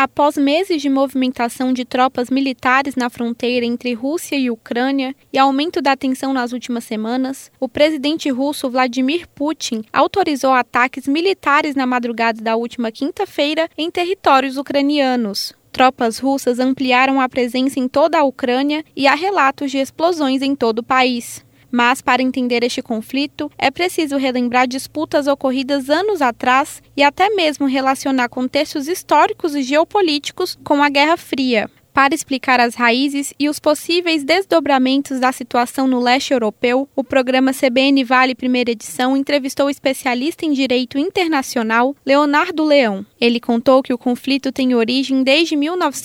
Após meses de movimentação de tropas militares na fronteira entre Rússia e Ucrânia e aumento da tensão nas últimas semanas, o presidente russo Vladimir Putin autorizou ataques militares na madrugada da última quinta-feira em territórios ucranianos. Tropas russas ampliaram a presença em toda a Ucrânia e há relatos de explosões em todo o país. Mas, para entender este conflito, é preciso relembrar disputas ocorridas anos atrás e até mesmo relacionar contextos históricos e geopolíticos com a Guerra Fria. Para explicar as raízes e os possíveis desdobramentos da situação no leste europeu, o programa CBN Vale Primeira Edição entrevistou o especialista em direito internacional Leonardo Leão. Ele contou que o conflito tem origem desde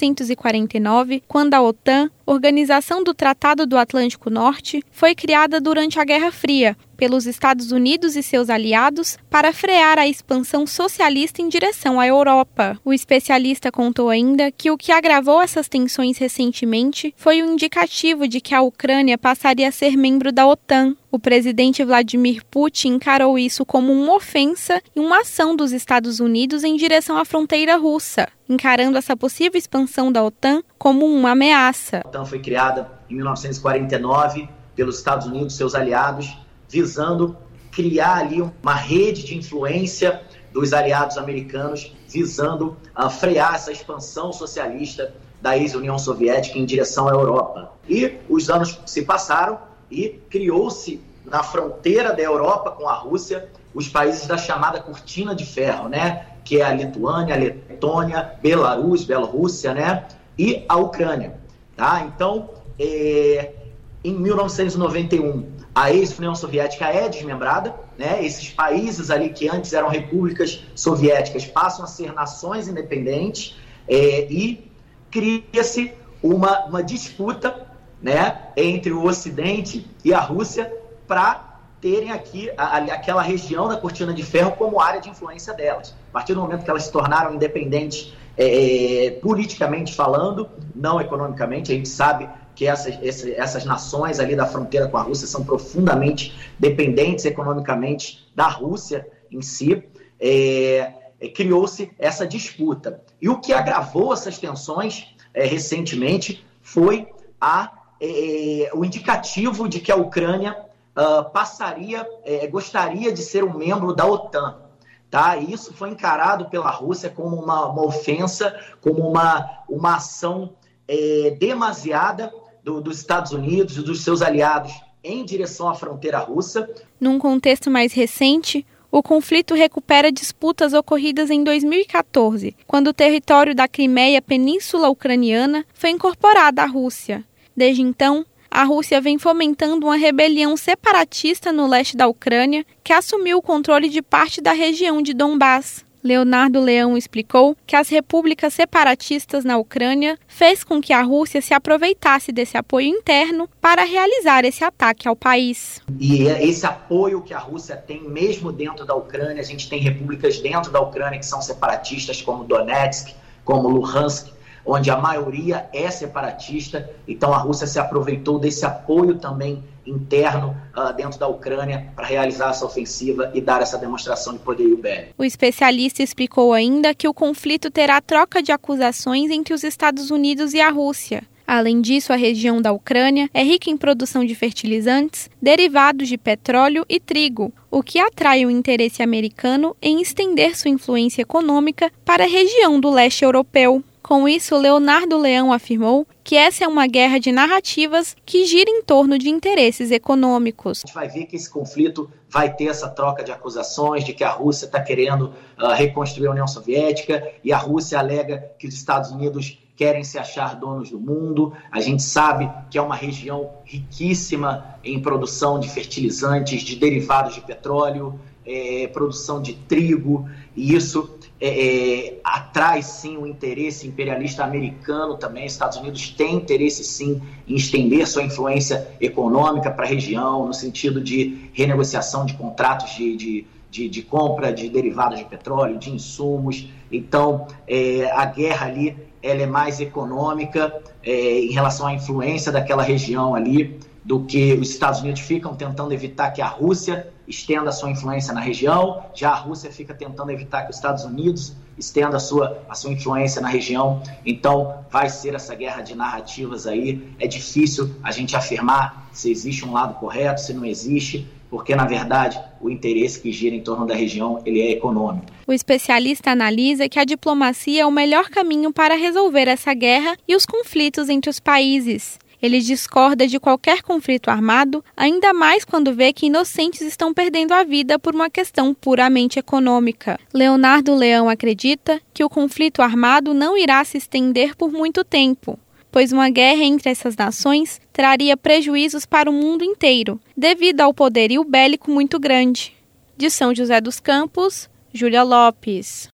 1949, quando a OTAN, Organização do Tratado do Atlântico Norte, foi criada durante a Guerra Fria pelos Estados Unidos e seus aliados para frear a expansão socialista em direção à Europa. O especialista contou ainda que o que agravou essas tensões recentemente foi o indicativo de que a Ucrânia passaria a ser membro da OTAN. O presidente Vladimir Putin encarou isso como uma ofensa e uma ação dos Estados Unidos em direção à fronteira russa, encarando essa possível expansão da OTAN como uma ameaça. A OTAN foi criada em 1949 pelos Estados Unidos e seus aliados, visando criar ali uma rede de influência dos aliados americanos, visando frear essa expansão socialista da ex-União Soviética em direção à Europa. E os anos se passaram e criou-se na fronteira da Europa com a Rússia os países da chamada Cortina de Ferro, né? Que é a Lituânia, a Letônia, Bielorrússia, né? E a Ucrânia. Tá? Então, em 1991, a ex-União Soviética é desmembrada, né? Esses países ali que antes eram repúblicas soviéticas passam a ser nações independentes e cria-se uma disputa, né, entre o Ocidente e a Rússia para terem aqui aquela região da Cortina de Ferro como área de influência delas. A partir do momento que elas se tornaram independentes politicamente falando, não economicamente, a gente sabe que essas nações ali da fronteira com a Rússia são profundamente dependentes economicamente da Rússia em si, criou-se essa disputa. E o que agravou essas tensões recentemente foi o indicativo de que a Ucrânia gostaria de ser um membro da OTAN. Tá? E isso foi encarado pela Rússia como uma ofensa, como uma ação demasiada dos Estados Unidos e dos seus aliados em direção à fronteira russa. Num contexto mais recente, o conflito recupera disputas ocorridas em 2014, quando o território da Crimeia, península ucraniana, foi incorporado à Rússia. Desde então, a Rússia vem fomentando uma rebelião separatista no leste da Ucrânia, que assumiu o controle de parte da região de Donbás. Leonardo Leão explicou que as repúblicas separatistas na Ucrânia fez com que a Rússia se aproveitasse desse apoio interno para realizar esse ataque ao país. E esse apoio que a Rússia tem mesmo dentro da Ucrânia, a gente tem repúblicas dentro da Ucrânia que são separatistas, como Donetsk, como Luhansk, onde a maioria é separatista. Então a Rússia se aproveitou desse apoio também interno dentro da Ucrânia para realizar essa ofensiva e dar essa demonstração de poderio bélico. O especialista explicou ainda que o conflito terá troca de acusações entre os Estados Unidos e a Rússia. Além disso, a região da Ucrânia é rica em produção de fertilizantes, derivados de petróleo e trigo, o que atrai o interesse americano em estender sua influência econômica para a região do leste europeu. Com isso, Leonardo Leão afirmou que essa é uma guerra de narrativas que gira em torno de interesses econômicos. A gente vai ver que esse conflito vai ter essa troca de acusações de que a Rússia está querendo reconstruir a União Soviética e a Rússia alega que os Estados Unidos querem se achar donos do mundo. A gente sabe que é uma região riquíssima em produção de fertilizantes, de derivados de petróleo, produção de trigo, e isso atrai sim o interesse imperialista americano também. Os Estados Unidos têm interesse sim em estender sua influência econômica para a região, no sentido de renegociação de contratos de compra de derivados de petróleo, de insumos. Então, a guerra ali ela é mais econômica em relação à influência daquela região ali, do que os Estados Unidos ficam tentando evitar que a Rússia estenda sua influência na região. Já a Rússia fica tentando evitar que os Estados Unidos estenda a sua influência na região. Então, vai ser essa guerra de narrativas aí. É difícil a gente afirmar se existe um lado correto, se não existe, porque, na verdade, o interesse que gira em torno da região ele é econômico. O especialista analisa que a diplomacia é o melhor caminho para resolver essa guerra e os conflitos entre os países. Ele discorda de qualquer conflito armado, ainda mais quando vê que inocentes estão perdendo a vida por uma questão puramente econômica. Leonardo Leão acredita que o conflito armado não irá se estender por muito tempo, pois uma guerra entre essas nações traria prejuízos para o mundo inteiro, devido ao poderio bélico muito grande. De São José dos Campos, Júlia Lopes.